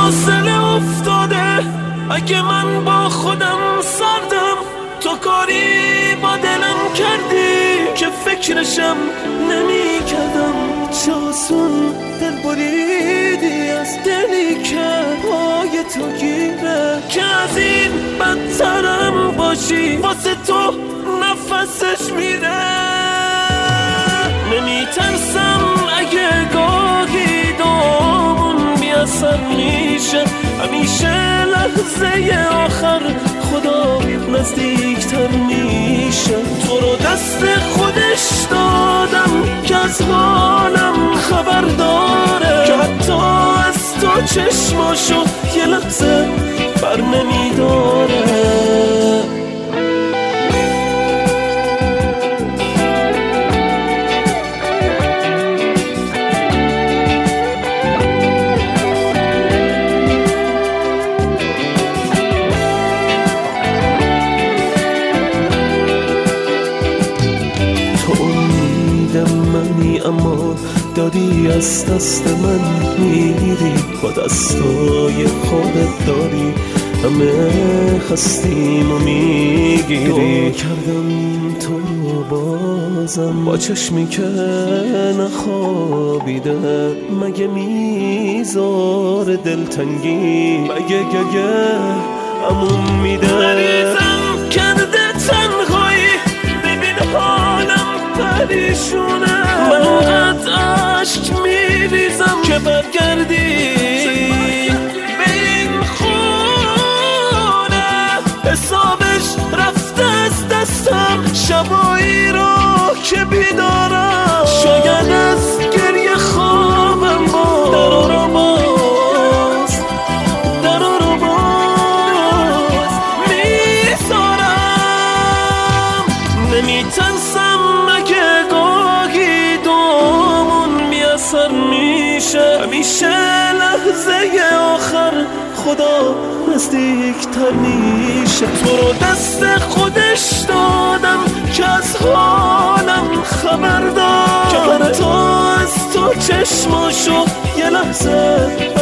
فاصله افتاده. اگه من با خودم سردم، تو کاری با دلم کردی که فکرشم نمی کردم. چه آسون دل بریدی از دلی که پای تو گیره، که از این بدترم باشی واسه تو نفسش میره. نمی ترسم اگه گاهی دامون بیاثر میشه، همیشه لحظه آخر خدا نزدیکتر میشه. تو رو دست خودش دادم که از حالم خبر داره، که حتی از تو چشماشو یه لحظه بر نمیداره. منی اما داری از دست من میری، با دستای خودت داری همه خستیم و میگیری. کردم تو رو بازم با چشمی که نخوابیده، مگه میذار دلتنگی، مگه گگه امون میده. مریضم کرده تنهایی، ببین حالم پریشونه. من قد عشق میریزم که برگردی به این خونه. حسابش رفته از دستم شبایی رو که بیدارم. شاید از گریه خوابم باز درو رو باز میذارم. نمیترسم اگه گاهی دومون بیاثر میشه، همیشه لحظه آخر خدا نزدیکتر میشه. تو رو دست خودش دادم که از حالم خبر دار، که حتی از تو چشماشو یه لحظه